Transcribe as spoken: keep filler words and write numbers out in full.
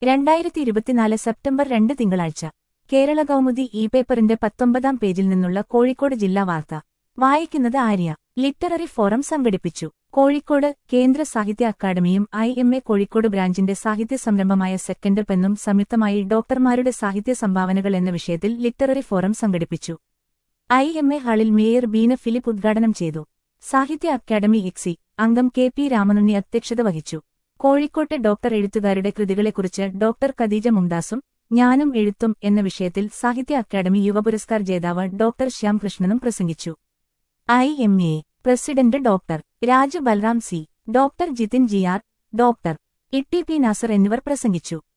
രണ്ടായിരത്തി ഇരുപത്തിനാല് സെപ്റ്റംബർ രണ്ട് തിങ്കളാഴ്ച കേരള കൗമുദി ഇ പേപ്പറിന്റെ പത്തൊമ്പതാം പേജിൽ നിന്നുള്ള കോഴിക്കോട് ജില്ലാ വാർത്ത വായിക്കുന്നത് ആര്യ. ലിറ്റററി ഫോറം സംഘടിപ്പിച്ചു. കോഴിക്കോട് കേന്ദ്ര സാഹിത്യ അക്കാദമിയും ഐ എം എ കോഴിക്കോട് ബ്രാഞ്ചിന്റെ സാഹിത്യ സംരംഭമായ സെക്കൻഡ് പെന്നും സംയുക്തമായി ഡോക്ടർമാരുടെ സാഹിത്യ സംഭാവനകൾ എന്ന വിഷയത്തിൽ ലിറ്റററി ഫോറം സംഘടിപ്പിച്ചു. ഐ എം എ ഹാളിൽ മേയർ ബീന ഫിലിപ്പ് ഉദ്ഘാടനം ചെയ്തു. സാഹിത്യ അക്കാദമി ഇക്സി അംഗം കെ പി രാമനുണ്ണി അധ്യക്ഷത വഹിച്ചു. കോഴിക്കോട്ടെ ഡോക്ടർ എഴുത്തുകാരുടെ കൃതികളെക്കുറിച്ച് ഡോക്ടർ ഖദീജ മുംതാസും ഞാനും എഴുത്തും എന്ന വിഷയത്തിൽ സാഹിത്യ അക്കാദമി യുവപുരസ്കാർ ജേതാവ് ഡോക്ടർ ശ്യാം കൃഷ്ണനും പ്രസംഗിച്ചു. I M A president doctor Raju Balram C, doctor Jithin G R, doctor E T P Nasar എന്നിവർ പ്രസംഗിച്ചു.